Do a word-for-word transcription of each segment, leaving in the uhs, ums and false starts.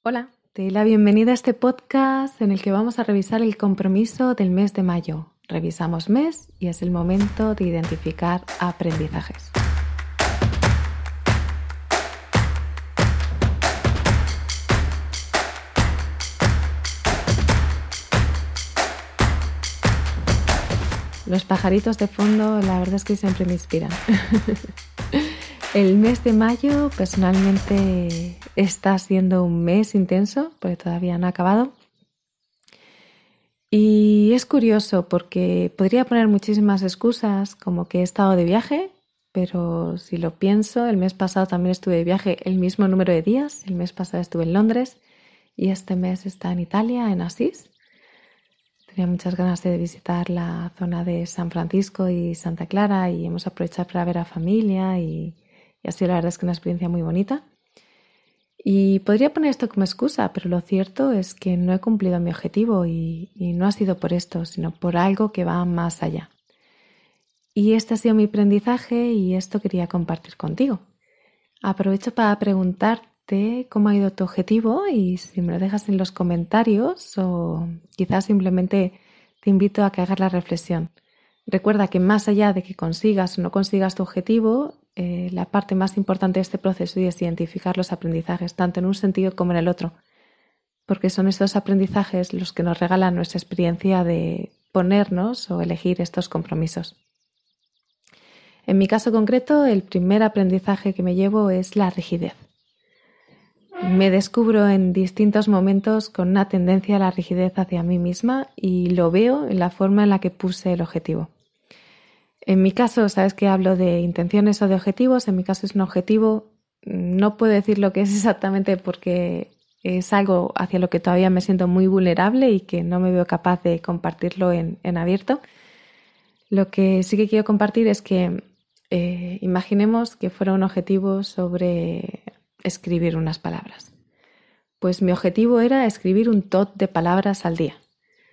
Hola, te doy la bienvenida a este podcast en el que vamos a revisar el compromiso del mes de mayo. Revisamos mes y es el momento de identificar aprendizajes. Los pajaritos de fondo, la verdad es que siempre me inspiran. El mes de mayo personalmente está siendo un mes intenso, porque todavía no ha acabado. Y es curioso porque podría poner muchísimas excusas, como que he estado de viaje, pero si lo pienso, el mes pasado también estuve de viaje el mismo número de días. El mes pasado estuve en Londres y este mes está en Italia, en Asís. Tenía muchas ganas de visitar la zona de San Francisco y Santa Clara y hemos aprovechado para ver a familia y, y ha sido la verdad es que una experiencia muy bonita. Y podría poner esto como excusa, pero lo cierto es que no he cumplido mi objetivo y, y no ha sido por esto, sino por algo que va más allá. Y este ha sido mi aprendizaje y esto quería compartir contigo. Aprovecho para preguntarte cómo ha ido tu objetivo y si me lo dejas en los comentarios o quizás simplemente te invito a que hagas la reflexión. Recuerda que más allá de que consigas o no consigas tu objetivo, eh, la parte más importante de este proceso es identificar los aprendizajes, tanto en un sentido como en el otro, porque son estos aprendizajes los que nos regalan nuestra experiencia de ponernos o elegir estos compromisos. En mi caso concreto, el primer aprendizaje que me llevo es la rigidez. Me descubro en distintos momentos con una tendencia a la rigidez hacia mí misma y lo veo en la forma en la que puse el objetivo. En mi caso, sabes que hablo de intenciones o de objetivos, en mi caso es un objetivo, no puedo decir lo que es exactamente porque es algo hacia lo que todavía me siento muy vulnerable y que no me veo capaz de compartirlo en, en abierto. Lo que sí que quiero compartir es que eh, imaginemos que fuera un objetivo sobre escribir unas palabras. Pues mi objetivo era escribir un tot de palabras al día.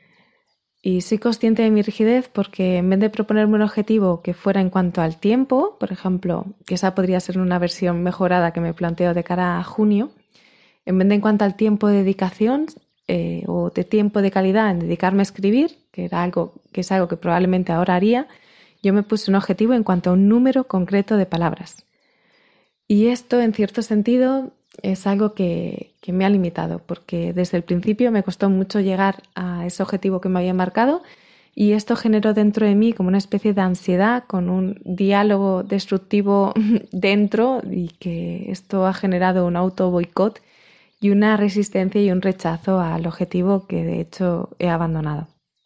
Y soy consciente de mi rigidez porque en vez de proponerme un objetivo que fuera en cuanto al tiempo, por ejemplo, que esa podría ser una versión mejorada que me planteo de cara a junio, en vez de en cuanto al tiempo de dedicación eh, o de tiempo de calidad en dedicarme a escribir, que era algo que es algo que probablemente ahora haría, yo me puse un objetivo en cuanto a un número concreto de palabras. Y esto, en cierto sentido, es algo que, que me ha limitado, porque desde el principio me costó mucho llegar a ese objetivo que me había marcado y esto generó dentro de mí como una especie de ansiedad con un diálogo destructivo dentro y que esto ha generado un auto boicot y una resistencia y un rechazo al objetivo que de hecho he abandonado.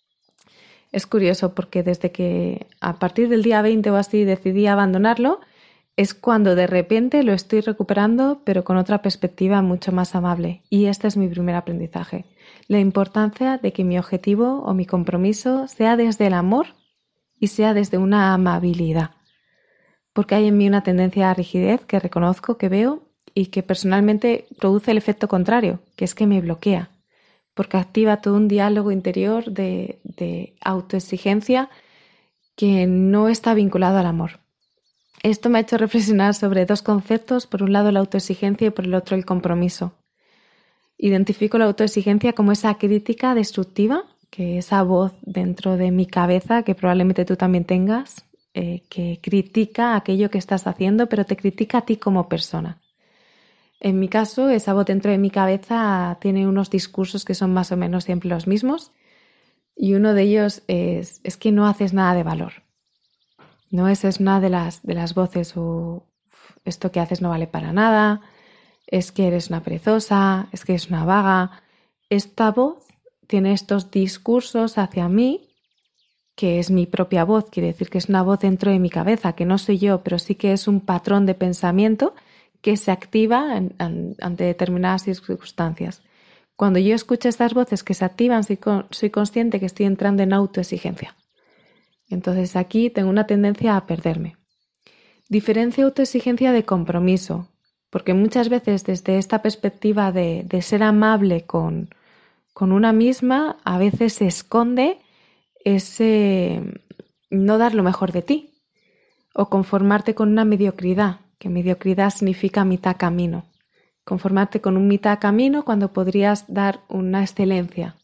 Es curioso porque desde que a partir del día veinte o así decidí abandonarlo, es cuando de repente lo estoy recuperando, pero con otra perspectiva mucho más amable. Y este es mi primer aprendizaje. La importancia de que mi objetivo o mi compromiso sea desde el amor y sea desde una amabilidad. Porque hay en mí una tendencia a rigidez que reconozco, que veo y que personalmente produce el efecto contrario, que es que me bloquea. Porque activa todo un diálogo interior de, de autoexigencia que no está vinculado al amor. Esto me ha hecho reflexionar sobre dos conceptos, por un lado la autoexigencia y por el otro el compromiso. Identifico la autoexigencia como esa crítica destructiva, que esa voz dentro de mi cabeza, que probablemente tú también tengas, eh, que critica aquello que estás haciendo, pero te critica a ti como persona. En mi caso, esa voz dentro de mi cabeza tiene unos discursos que son más o menos siempre los mismos y uno de ellos es, es que no haces nada de valor. No, esa es una de las, de las voces, o esto que haces no vale para nada, es que eres una perezosa, es que eres una vaga. Esta voz tiene estos discursos hacia mí, que es mi propia voz, quiere decir que es una voz dentro de mi cabeza, que no soy yo, pero sí que es un patrón de pensamiento que se activa en, en, ante determinadas circunstancias. Cuando yo escucho estas voces que se activan, soy, soy consciente que estoy entrando en autoexigencia. Entonces aquí tengo una tendencia a perderme. Diferencia autoexigencia de compromiso, porque muchas veces desde esta perspectiva de, de ser amable con, con una misma, a veces se esconde ese no dar lo mejor de ti o conformarte con una mediocridad, que mediocridad significa mitad camino. conformarte con un mitad camino cuando podrías dar una excelencia.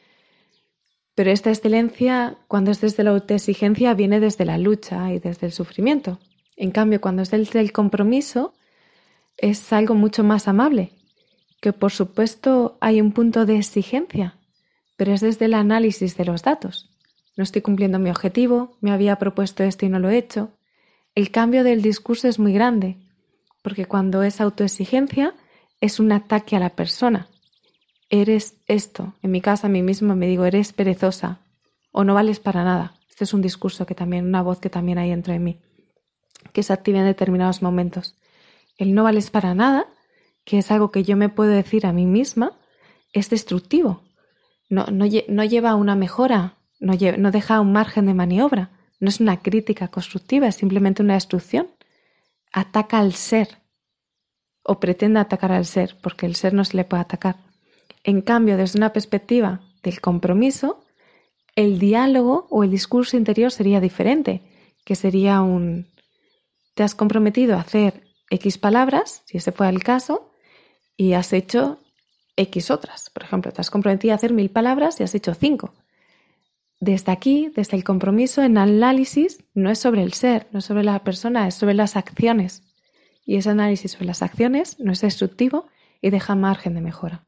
Pero esta excelencia, cuando es desde la autoexigencia, viene desde la lucha y desde el sufrimiento. En cambio, cuando es desde el compromiso, es algo mucho más amable, que por supuesto hay un punto de exigencia, pero es desde el análisis de los datos. No estoy cumpliendo mi objetivo, me había propuesto esto y no lo he hecho. El cambio del discurso es muy grande, porque cuando es autoexigencia es un ataque a la persona. Eres esto. En mi caso a mí misma me digo, eres perezosa o no vales para nada. Este es un discurso que también, una voz que también hay dentro de mí, que se activa en determinados momentos. El no vales para nada, que es algo que yo me puedo decir a mí misma, es destructivo. No, no, no lleva a una mejora, no, lleva, no deja un margen de maniobra. No es una crítica constructiva, es simplemente una destrucción. Ataca al ser o pretende atacar al ser, porque el ser no se le puede atacar. En cambio, desde una perspectiva del compromiso, el diálogo o el discurso interior sería diferente, que sería un te has comprometido a hacer X palabras, si ese fue el caso, y has hecho X otras. Por ejemplo, te has comprometido a hacer mil palabras y has hecho cinco. Desde aquí, desde el compromiso, en análisis no es sobre el ser, no es sobre la persona, es sobre las acciones. Y ese análisis sobre las acciones no es destructivo y deja margen de mejora.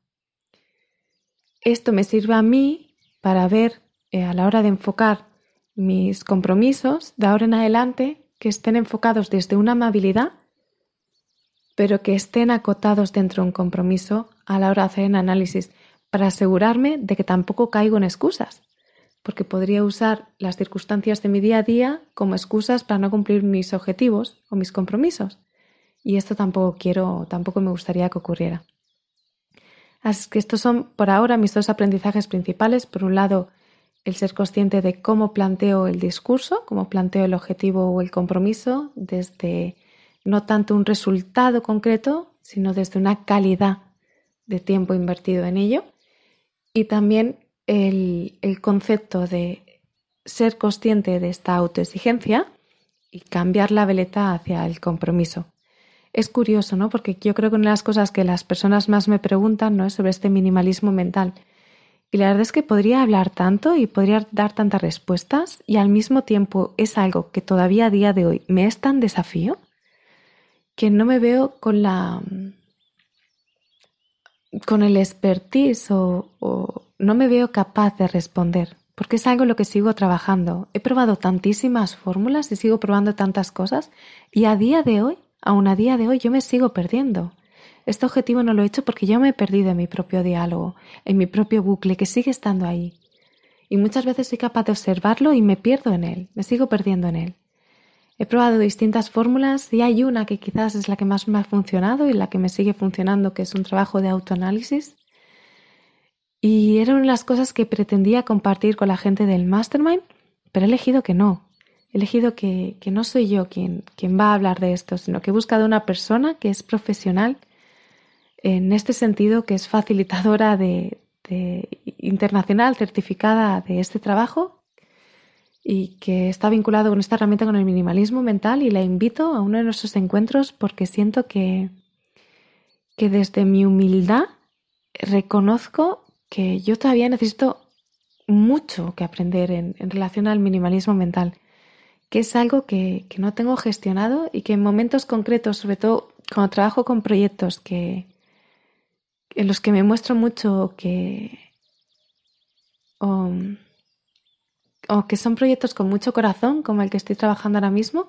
Esto me sirve a mí para ver eh, a la hora de enfocar mis compromisos de ahora en adelante que estén enfocados desde una amabilidad, pero que estén acotados dentro de un compromiso a la hora de hacer un análisis para asegurarme de que tampoco caigo en excusas, porque podría usar las circunstancias de mi día a día como excusas para no cumplir mis objetivos o mis compromisos. Y esto tampoco quiero, tampoco me gustaría que ocurriera. Así que estos son por ahora mis dos aprendizajes principales. Por un lado, el ser consciente de cómo planteo el discurso, cómo planteo el objetivo o el compromiso desde no tanto un resultado concreto, sino desde una calidad de tiempo invertido en ello. Y también el, el concepto de ser consciente de esta autoexigencia y cambiar la veleta hacia el compromiso. Es curioso, ¿no? Porque yo creo que una de las cosas que las personas más me preguntan, ¿no?, es sobre este minimalismo mental. Y la verdad es que podría hablar tanto y podría dar tantas respuestas y al mismo tiempo es algo que todavía a día de hoy me es tan desafío que no me veo con la con el expertise o, o no me veo capaz de responder, porque es algo en lo que sigo trabajando. He probado tantísimas fórmulas y sigo probando tantas cosas y a día de hoy, aún a día de hoy, yo me sigo perdiendo. Este objetivo no lo he hecho porque yo me he perdido en mi propio diálogo, en mi propio bucle, que sigue estando ahí. Y muchas veces soy capaz de observarlo y me pierdo en él, me sigo perdiendo en él. He probado distintas fórmulas y hay una que quizás es la que más me ha funcionado y la que me sigue funcionando, que es un trabajo de autoanálisis. Y era una de las cosas que pretendía compartir con la gente del Mastermind, pero he elegido que no. He elegido que, que no soy yo quien, quien va a hablar de esto, sino que he buscado una persona que es profesional en este sentido, que es facilitadora de, de internacional, certificada de este trabajo y que está vinculado con esta herramienta, con el minimalismo mental, y la invito a uno de nuestros encuentros porque siento que, que desde mi humildad reconozco que yo todavía necesito mucho que aprender en, en relación al minimalismo mental, que es algo que, que no tengo gestionado y que en momentos concretos, sobre todo cuando trabajo con proyectos que, en los que me muestro mucho que o, o que son proyectos con mucho corazón, como el que estoy trabajando ahora mismo,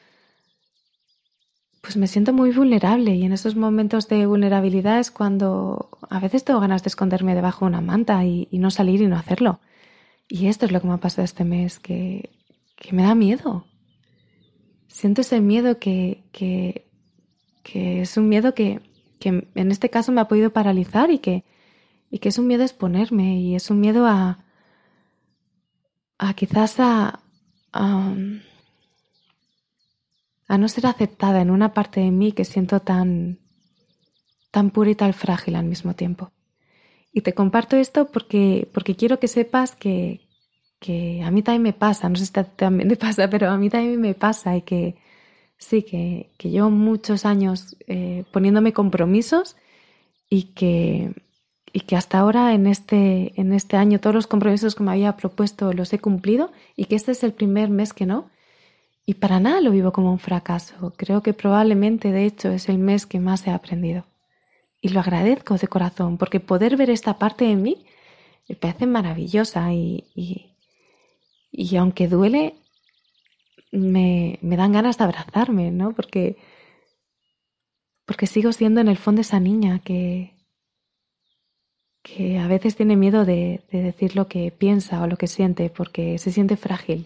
pues me siento muy vulnerable, y en esos momentos de vulnerabilidad es cuando a veces tengo ganas de esconderme debajo de una manta y, y no salir y no hacerlo. Y esto es lo que me ha pasado este mes, que, que me da miedo. Siento ese miedo que, que, que es un miedo que, que en este caso me ha podido paralizar y que, y que es un miedo a exponerme y es un miedo a, a quizás a, a, a no ser aceptada en una parte de mí que siento tan, tan pura y tan frágil al mismo tiempo. Y te comparto esto porque, porque quiero que sepas que, que a mí también me pasa, no sé si también te pasa, pero a mí también me pasa, y que sí, que, que llevo muchos años eh, poniéndome compromisos y que, y que hasta ahora en este, en este año todos los compromisos que me había propuesto los he cumplido y que este es el primer mes que no. Y para nada lo vivo como un fracaso. Creo que probablemente, de hecho, es el mes que más he aprendido. Y lo agradezco de corazón, porque poder ver esta parte de mí me parece maravillosa y, y, y aunque duele, me, me dan ganas de abrazarme, ¿no? Porque, porque sigo siendo en el fondo esa niña que, que a veces tiene miedo de, de decir lo que piensa o lo que siente porque se siente frágil.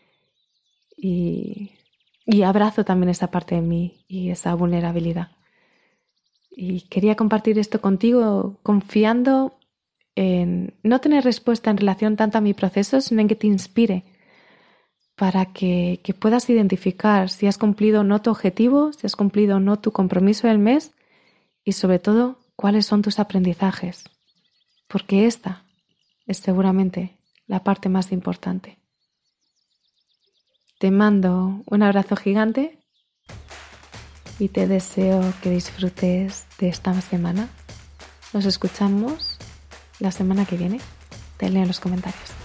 Y, y abrazo también esa parte de mí y esa vulnerabilidad. Y quería compartir esto contigo confiando en no tener respuesta en relación tanto a mi proceso, sino en que te inspire para que, que puedas identificar si has cumplido o no tu objetivo, si has cumplido o no tu compromiso del mes y sobre todo cuáles son tus aprendizajes, porque esta es seguramente la parte más importante. Te mando un abrazo gigante y te deseo que disfrutes de esta semana. Nos escuchamos la semana que viene. Te leo en los comentarios.